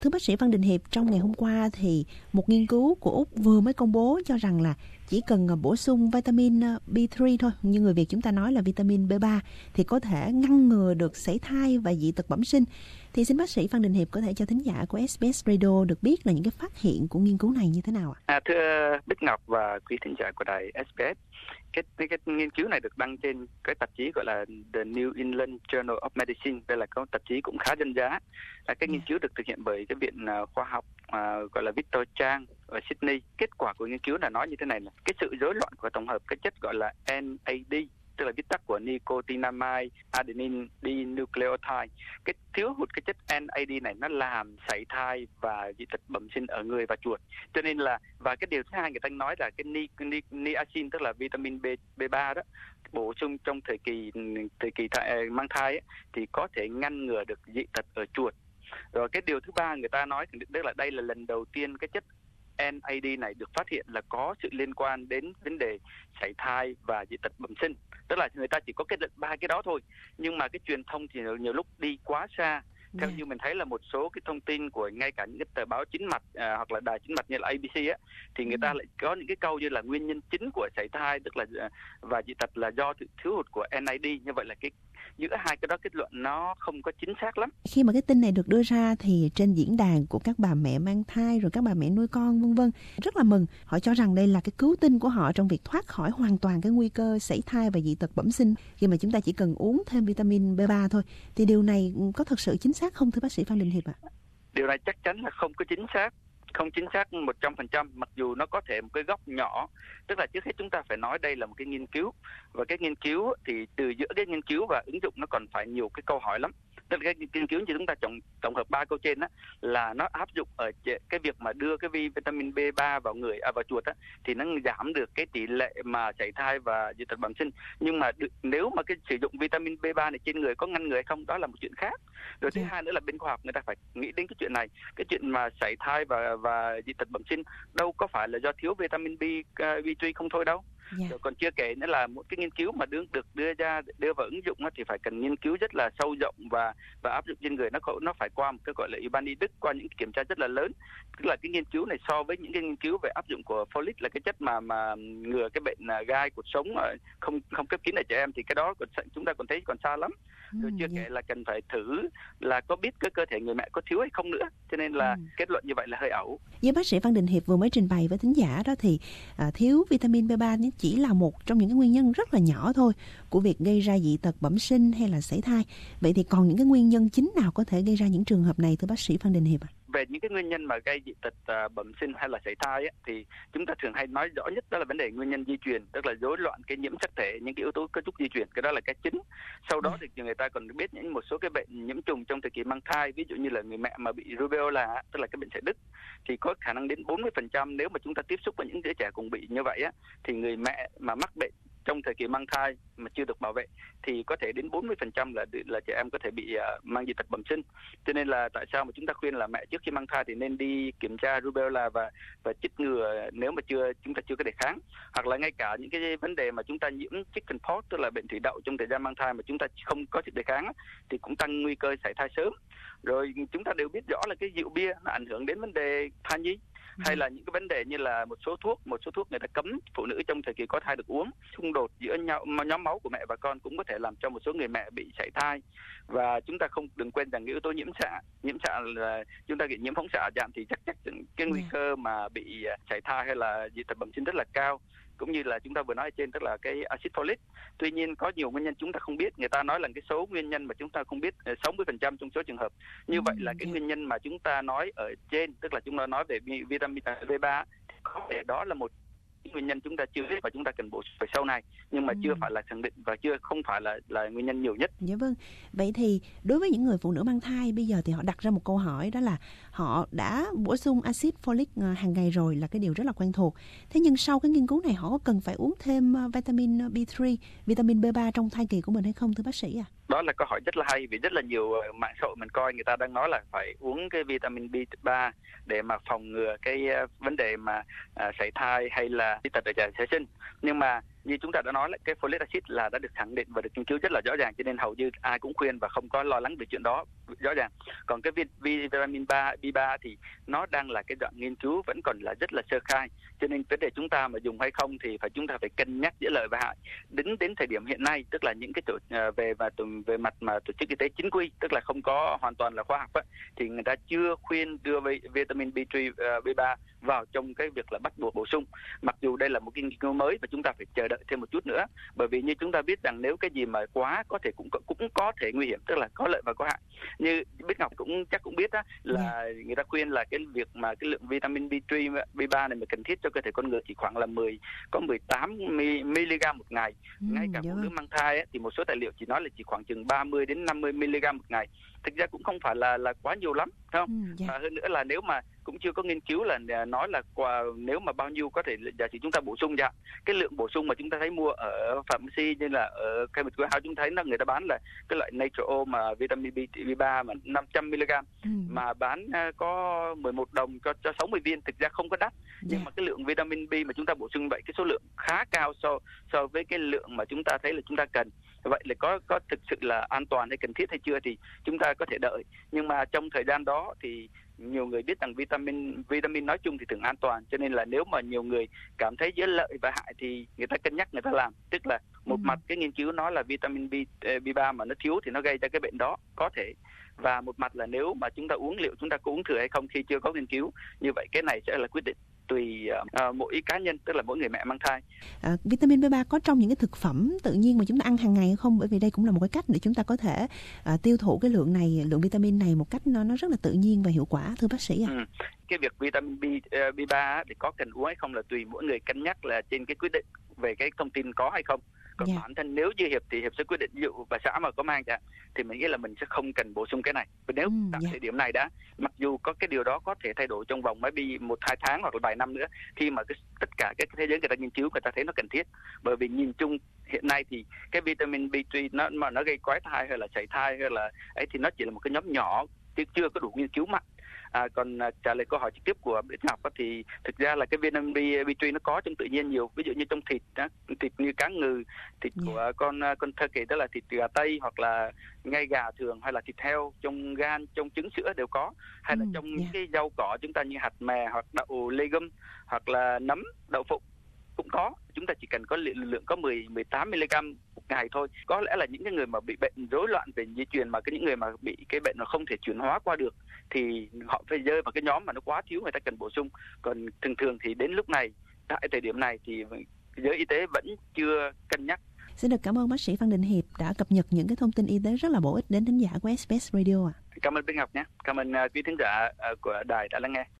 Thưa bác sĩ Văn Đình Hiệp, trong ngày hôm qua thì một nghiên cứu của Úc vừa mới công bố cho rằng là chỉ cần bổ sung vitamin B3 thôi, như người Việt chúng ta nói là vitamin B3, thì có thể ngăn ngừa được sảy thai và dị tật bẩm sinh. Thì xin bác sĩ Văn Đình Hiệp có thể cho thính giả của SBS Radio được biết là những cái phát hiện của nghiên cứu này như thế nào ạ? Thưa Bích Ngọc và quý thính giả của đài SBS, cái nghiên cứu này được đăng trên cái tạp chí gọi là The New England Journal of Medicine. Đây là cái tạp chí cũng khá danh giá. Cái nghiên cứu được thực hiện bởi cái viện khoa học gọi là Victor Chang ở Sydney. Kết quả của nghiên cứu là nói như thế này: là cái sự rối loạn của tổng hợp cái chất gọi là NAD, tức là viết tắt của nicotinamide adenine dinucleotide. Cái thiếu hụt cái chất NAD này nó làm sảy thai và dị tật bẩm sinh ở người và chuột. Cho nên là, và cái điều thứ hai người ta nói là cái niacin, tức là vitamin B3 đó, bổ sung trong thời kỳ mang thai ấy, thì có thể ngăn ngừa được dị tật ở chuột. Rồi cái điều thứ ba người ta nói tức là đây là lần đầu tiên cái chất NAD này được phát hiện là có sự liên quan đến vấn đề sảy thai và dị tật bẩm sinh. Tức là người ta chỉ có kết luận 3 cái đó thôi, nhưng mà cái truyền thông thì nhiều lúc đi quá xa. Theo như mình thấy là một số cái thông tin của ngay cả những cái tờ báo chính mặt hoặc là đài chính mặt như là ABC á, thì người ta lại có những cái câu như là nguyên nhân chính của sảy thai tức là và dị tật là do thiếu hụt của NAD. Như vậy là cái giữa hai cái đó kết luận nó không có chính xác lắm. Khi mà cái tin này được đưa ra thì trên diễn đàn của các bà mẹ mang thai rồi các bà mẹ nuôi con vân vân rất là mừng. Họ cho rằng đây là cái cứu tinh của họ trong việc thoát khỏi hoàn toàn cái nguy cơ sảy thai và dị tật bẩm sinh khi mà chúng ta chỉ cần uống thêm vitamin B3 thôi. Thì điều này có thật sự chính xác không thưa bác sĩ Phan Đình Hiệp ạ? Điều này chắc chắn là không có chính xác. Không chính xác 100%, mặc dù nó có thể một cái góc nhỏ. Tức là trước hết chúng ta phải nói đây là một cái nghiên cứu, và cái nghiên cứu thì từ giữa cái nghiên cứu và ứng dụng nó còn phải nhiều cái câu hỏi lắm. Tức là cái nghiên cứu như chúng ta tổng hợp 3 câu trên đó là nó áp dụng ở cái việc mà đưa cái vitamin B3 vào vào chuột á, thì nó giảm được cái tỷ lệ mà sảy thai và dị tật bẩm sinh. Nhưng mà nếu mà cái sử dụng vitamin B3 này trên người có ngăn ngừa hay không, đó là một chuyện khác. Rồi thứ hai nữa là bên khoa học người ta phải nghĩ đến cái chuyện này, cái chuyện mà sảy thai và dị tật bẩm sinh đâu có phải là do thiếu vitamin B3 không thôi đâu. Rồi còn chưa kể nữa là một cái nghiên cứu mà được đưa vào ứng dụng thì phải cần nghiên cứu rất là sâu rộng và áp dụng trên người, nó phải qua một cái gọi là ủy ban y Đức, qua những kiểm tra rất là lớn. Tức là cái nghiên cứu này so với những cái nghiên cứu về áp dụng của folic là cái chất mà ngừa cái bệnh gai cột sống không khép kín ở trẻ em, thì cái đó chúng ta còn thấy còn xa lắm. Rồi chưa kể là cần phải thử là có biết cái cơ thể người mẹ có thiếu hay không nữa, cho nên là kết luận như vậy là hơi ẩu. Như bác sĩ Văn Đình Hiệp vừa mới trình bày với thính giả đó thì thiếu vitamin B3 chỉ là một trong những cái nguyên nhân rất là nhỏ thôi của việc gây ra dị tật bẩm sinh hay là sảy thai. Vậy thì còn những cái nguyên nhân chính nào có thể gây ra những trường hợp này thưa bác sĩ Văn Đình Hiệp ạ? Về những cái nguyên nhân mà gây dị tật bẩm sinh hay là sảy thai ấy, thì chúng ta thường hay nói rõ nhất đó là vấn đề nguyên nhân di truyền, tức là rối loạn cái nhiễm sắc thể, những cái yếu tố cấu trúc di truyền, cái đó là cái chính. Sau đó thì người ta còn biết những một số cái bệnh nhiễm trùng trong thời kỳ mang thai, ví dụ như là người mẹ mà bị rubella, tức là cái bệnh sởi đứt, thì có khả năng đến 40% nếu mà chúng ta tiếp xúc với những đứa trẻ cùng bị như vậy á, thì người mẹ mà mắc bệnh trong thời kỳ mang thai mà chưa được bảo vệ thì có thể đến 40% là trẻ em có thể bị mang dị tật bẩm sinh. Cho nên là tại sao mà chúng ta khuyên là mẹ trước khi mang thai thì nên đi kiểm tra rubella và chích ngừa nếu mà chúng ta chưa có đề kháng, hoặc là ngay cả những cái vấn đề mà chúng ta nhiễm chickenpox, tức là bệnh thủy đậu trong thời gian mang thai mà chúng ta không có sức đề kháng thì cũng tăng nguy cơ sảy thai sớm. Rồi chúng ta đều biết rõ là cái rượu bia nó ảnh hưởng đến vấn đề thai nhi, hay là những cái vấn đề như là một số thuốc người ta cấm phụ nữ trong thời kỳ có thai được uống, xung đột giữa nhóm máu của mẹ và con cũng có thể làm cho một số người mẹ bị sảy thai. Và chúng ta đừng quên rằng cái yếu tố nhiễm xạ là chúng ta bị nhiễm phóng xạ giảm thì chắc cái nguy cơ mà bị sảy thai hay là dị tật bẩm sinh rất là cao. Cũng như là chúng ta vừa nói ở trên, tức là cái axit folic. Tuy nhiên có nhiều nguyên nhân chúng ta không biết. Người ta nói là cái số nguyên nhân mà chúng ta không biết 60% trong số trường hợp. Như vậy là cái nguyên nhân mà chúng ta nói ở trên, tức là chúng ta nói về vitamin B3, có thể đó là một nguyên nhân chúng ta chưa biết và chúng ta cần bổ sung sau này, nhưng mà chưa phải là khẳng định và không phải là nguyên nhân nhiều nhất. Dạ vâng. Vậy thì đối với những người phụ nữ mang thai bây giờ thì họ đặt ra một câu hỏi, đó là họ đã bổ sung axit folic hàng ngày rồi, là cái điều rất là quen thuộc. Thế nhưng sau cái nghiên cứu này họ có cần phải uống thêm vitamin B3, vitamin B3 trong thai kỳ của mình hay không thưa bác sĩ ạ? Đó là câu hỏi rất là hay, vì rất là nhiều mạng xã hội mình coi người ta đang nói là phải uống cái vitamin B3 để mà phòng ngừa cái vấn đề mà sảy thai hay là dị tật ở trẻ sơ sinh. Nhưng mà như chúng ta đã nói là cái folic acid là đã được khẳng định và được nghiên cứu rất là rõ ràng, cho nên hầu như ai cũng khuyên và không có lo lắng về chuyện đó. rõ ràng. Còn cái vitamin B3 thì nó đang là cái đoạn nghiên cứu vẫn còn là rất là sơ khai, cho nên vấn đề chúng ta mà dùng hay không thì chúng ta phải cân nhắc giữa lợi và hại. Đến thời điểm hiện nay, tức là những cái về mặt mà tổ chức y tế chính quy, tức là không có hoàn toàn là khoa học á, thì người ta chưa khuyên đưa vitamin B3, B3 vào trong cái việc là bắt buộc bổ sung. Mặc dù đây là một cái nghiên cứu mới và chúng ta phải chờ đợi thêm một chút nữa, bởi vì như chúng ta biết rằng nếu cái gì mà quá có thể cũng có thể nguy hiểm, tức là có lợi và có hại. Như Bích Ngọc chắc cũng biết á, là người ta khuyên là cái việc mà cái lượng vitamin B3, B3 này mà cần thiết cho cơ thể con người chỉ khoảng là 18 mg một ngày. Ngay cả phụ nữ mang thai ấy, thì một số tài liệu chỉ nói là chỉ khoảng chừng 30 đến 50 mg một ngày. Thực ra cũng không phải là quá nhiều lắm, không? Hơn nữa là nếu mà cũng chưa có nghiên cứu là nói là nếu mà bao nhiêu có thể giả sử chúng ta bổ sung ra cái lượng bổ sung mà chúng ta thấy mua ở pharmacy, như là ở Chemist Warehouse, chúng thấy là người ta bán là cái loại Natural mà vitamin B3 mà 500 mg mà bán có 11 đồng cho 60 viên, thực ra không có đắt. Nhưng mà cái lượng vitamin B mà chúng ta bổ sung vậy, cái số lượng khá cao so với cái lượng mà chúng ta thấy là chúng ta cần. Vậy là có thực sự là an toàn hay cần thiết hay chưa thì chúng ta có thể đợi. Nhưng mà trong thời gian đó thì nhiều người biết rằng vitamin nói chung thì thường an toàn, cho nên là nếu mà nhiều người cảm thấy giữa lợi và hại thì người ta cân nhắc, người ta làm. Tức là một mặt cái nghiên cứu nói là vitamin B3 mà nó thiếu thì nó gây ra cái bệnh đó, có thể. Và một mặt là nếu mà chúng ta uống, liệu chúng ta có uống thừa hay không khi chưa có nghiên cứu. Như vậy cái này sẽ là quyết định tùy mỗi cá nhân, tức là mỗi người mẹ mang thai. Vitamin B3 có trong những cái thực phẩm tự nhiên mà chúng ta ăn hàng ngày hay không? Bởi vì đây cũng là một cái cách để chúng ta có thể tiêu thụ cái lượng vitamin này một cách nó rất là tự nhiên và hiệu quả, thưa bác sĩ ạ. Cái việc vitamin B3 thì có cần uống hay không là tùy mỗi người cân nhắc, là trên cái quyết định về cái thông tin có hay không. Còn bản thân nếu như Hiệp thì Hiệp sẽ quyết định, ví dụ bà xã mà có mang thì mình nghĩ là mình sẽ không cần bổ sung cái này. Và nếu tại thời điểm này mặc dù có cái điều đó có thể thay đổi trong vòng maybe 1-2 tháng hoặc là vài năm nữa, khi mà tất cả các thế giới người ta nghiên cứu, người ta thấy nó cần thiết. Bởi vì nhìn chung hiện nay thì cái vitamin B3 nó gây quái thai hay là sảy thai hay là ấy thì nó chỉ là một cái nhóm nhỏ, chứ chưa có đủ nghiên cứu mạnh. Còn trả lời câu hỏi trực tiếp của Bích Ngọc thì thực ra là cái vitamin B3 nó có trong tự nhiên nhiều, ví dụ như trong thịt như cá ngừ, thịt của con turkey, tức là thịt gà Tây, hoặc là ngay gà thường, hay là thịt heo, trong gan, trong trứng sữa đều có, hay là trong những cái rau cỏ chúng ta như hạt mè hoặc đậu legume hoặc là nấm, đậu phụng cũng có. Chúng ta chỉ cần có lượng có 18 mg một ngày thôi. Có lẽ là những cái người mà bị bệnh rối loạn về di truyền, mà những người mà bị cái bệnh nó không thể chuyển hóa qua được thì họ phải rơi vào cái nhóm mà nó quá thiếu, người ta cần bổ sung. Còn thường thì đến lúc này, tại thời điểm này thì giới y tế vẫn chưa cân nhắc. Xin được cảm ơn bác sĩ Phan Đình Hiệp đã cập nhật những cái thông tin y tế rất là bổ ích đến thính giả của SBS Radio ạ. Cảm ơn Bích Ngọc nhé. Cảm ơn quý thính giả của đài đã lắng nghe.